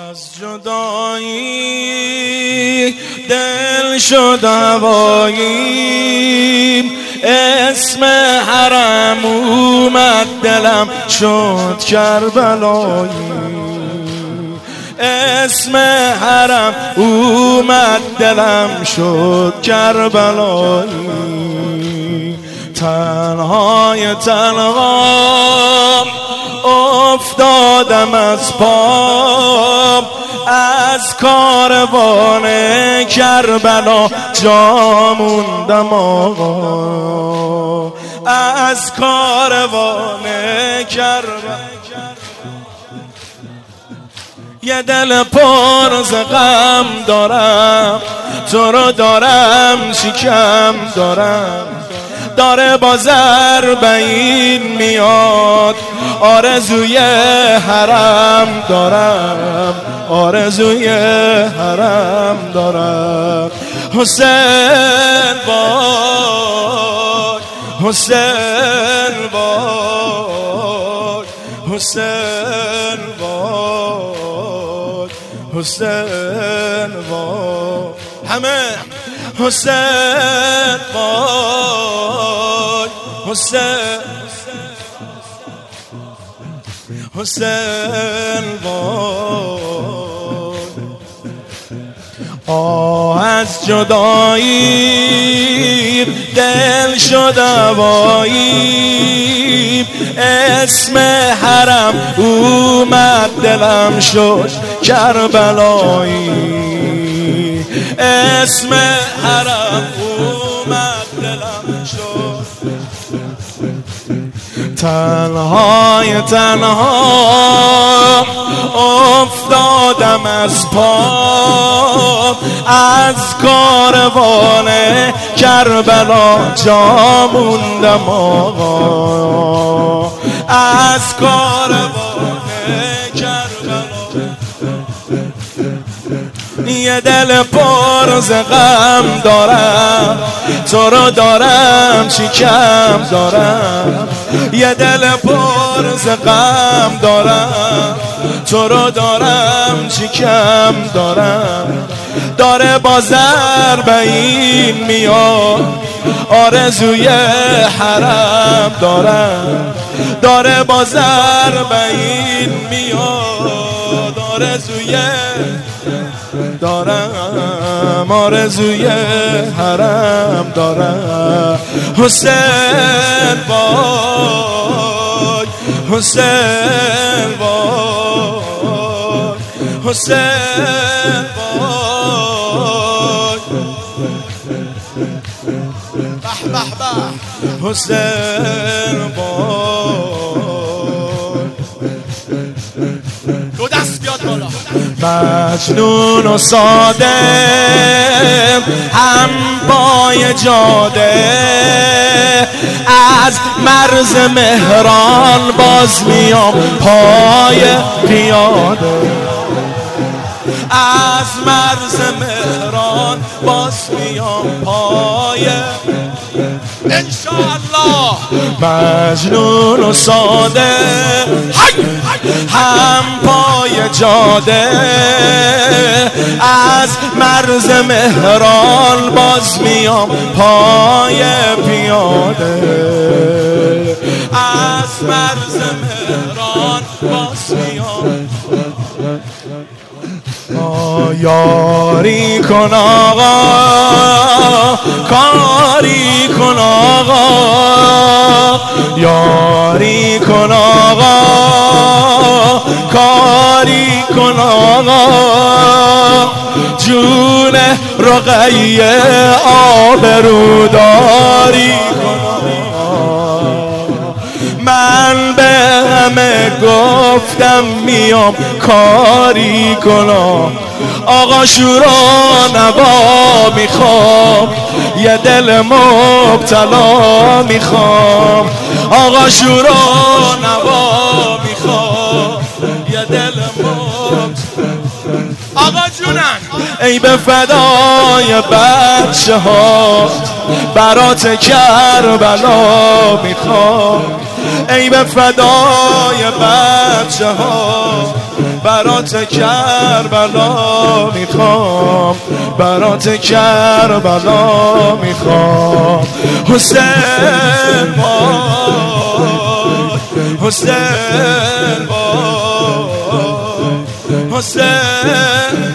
از جدایی دل شد هوایی، اسم حرم اومد دلم شد کربلایی، اسم حرم اومد دلم شد کربلایی. تنهای تنها افتادم از پا، از کاروان کربلا جا موندم آقا، از کاروان کربلا. یه دل پر ز غم دارم، تو رو دارم شکم دارم، داره با ضربین میاد، آرزوی حرم دارم، آرزوی حرم دارم. حسین وای، حسین وای، حسین وای، حسین وای، همه حسین وای، حسین، حسین وای. از جدایی دل شد هوایی، اسم حرم اومد دلم شد کربلایی، اسم حرم اومد دلم شد. تنهای تنها افتادم از پا، از کاروان کربلا جا موندم آقا، از کاروان کربلا. یه دل پر ز غم دارم، تو رو دارم شکم دارم، یه دل پر ز غم دارم، تو رو دارم شکم دارم، داره با ضربین میاد، آرزوی حرم دارم، داره با ضربین میاد، آرزوی دارم، آرزوی حرم دارم. حسین وای، حسین وای، حسین وای، به به به، حسین وای. دو دست بیاد بالا. مجنون و ساده هم پای جاده، از مرز مهران باز میام پای پیاده، از مرز مهران باز میام پای انشاءالله. مجنون و ساده هم پای جاده، از مرز مهران باز میام پای پیاده، از مرز مهران باز میام. یاری کن آقا، کاری کن آقا، یاری کن آقا، کاری کن آقا، جون رقیه آبروداری کن آقا. من به همه گفتم میام کاری کنم، آقا شورا نوا میخوام، یه دل مبتلا میخوام، آقا شورا نوا میخوام، یه دل مبتلا. آقا جونم ای به فدای بچه ها برات کربلا میخوام، ای به فدای بچه ها برات کربلا میخوام، برات کربلا میخوام. حسین باد، حسین باد، حسین.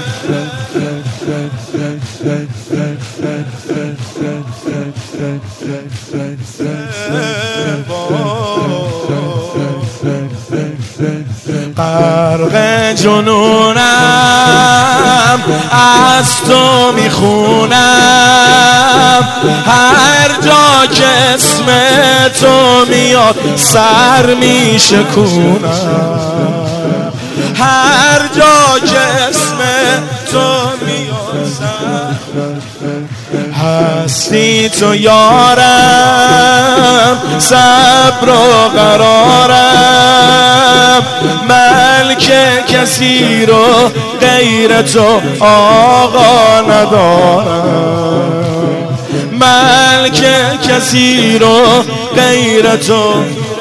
غرق جنونم از تو میخونم، هر جا که اسم تو میاد سر میشکونم، هر جا که اسم تو میاد سر. هستی تو یارم، صبر و قرارم، ملک کسی رو غیر تو آقا ندارم، ملک کسی رو غیر تو.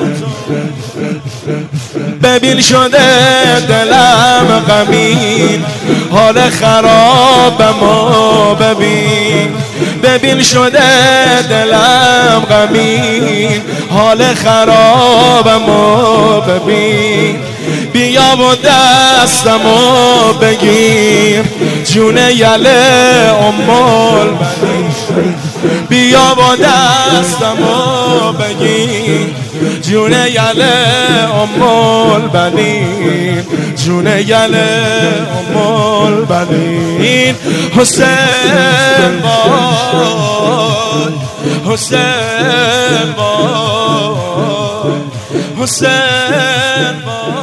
ببین شده دلم غمین، حال خرابمو ببین، ببین شده دلم غمین، حال خرابمو ببین. بیا و دستمو بگیر جون یله ام البنین، بیا و دستمو بگیر جون یله ام البنین، جون یله ام البنین. حسین باد، حسین باد، حسین باد.